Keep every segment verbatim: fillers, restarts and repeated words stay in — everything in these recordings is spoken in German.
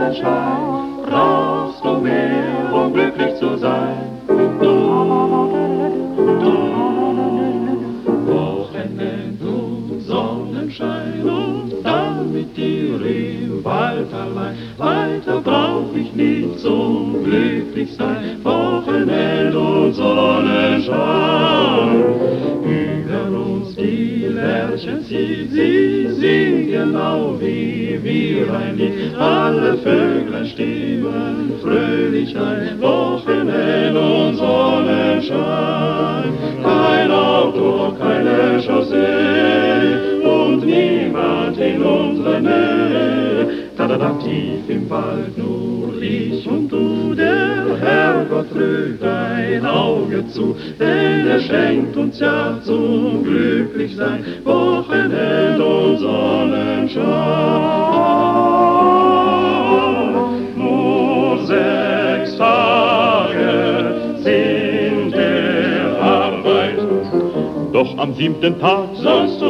Sonnenschein brauchst du mehr, um glücklich zu sein. Du, du, Wochenend und Sonnenschein und dann mit dir im Wald allein. Weiter brauch ich nicht zum glücklich sein. Wochenend und Sonnenschein. Über uns die Lerchen zieht, sie singen genau wie wir ein Lied. Alle Vöglein stimmen fröhlich ein. Wochenend und Sonnenschein. Kein Auto, keine Chaussee und niemand in unserer Nähe. Da, da, da, tief im Wald nur ich und du. Der Herrgott drückt ein Auge zu, denn er schenkt uns ja zum Glücklichsein Wochenend und Sonnenschein. Nur sechs Tage sind der Arbeit, doch am siebten Tag sollst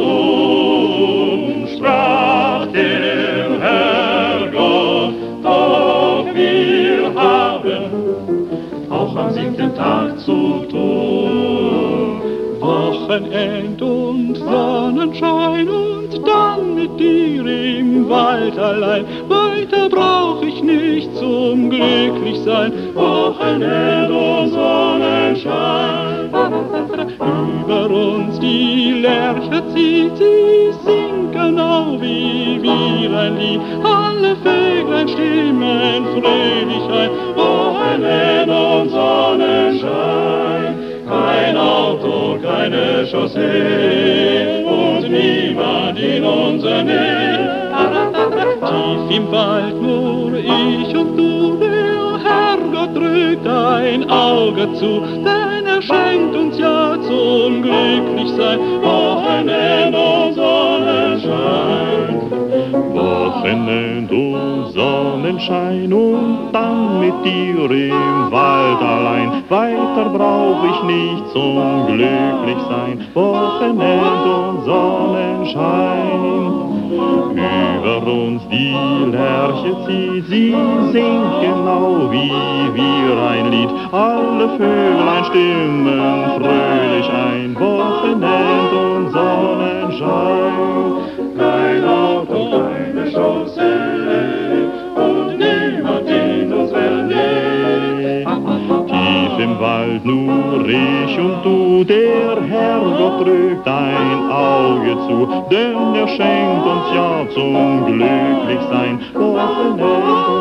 du, sprach der Herrgott, doch wir haben auch am siebten Tag zu tun. Wochenend und Sonnenschein und dann mit dir im Wald allein. Weiter brauch ich nicht zum Glücklichsein. Wochenend und Sonnenschein. Über uns die Lerche zieht, sie singt genau wie wir ein Lied. Alle Vöglein stimmen fröhlich ein. Wochenend und Sonnenschein. Kein Auto, keine Chaussee und niemand in unserer Nähe. Tief im Wald nur ich und du, der Herrgott drückt ein Auge zu, denn er schenkt uns ja zum Glücklichsein Wochenend und Sonnenschein. Wochenend und Sonnenschein und dann mit dir im Wald allein. Weiter brauch ich nicht zum Glücklichsein. Wochenend und Sonnenschein. Über uns die Lerche zieht, sie singt genau wie wir ein Lied. Alle Vöglein stimmen fröhlich ein. Wochenend und Sonnenschein. Kein Auto, keine Chaussee und niemand in unserer Nähe. Tief im Wald nur ich und du, der Herrgott drückt ein Auge zu, denn er schenkt uns ja zum Glücklichsein Wochenend.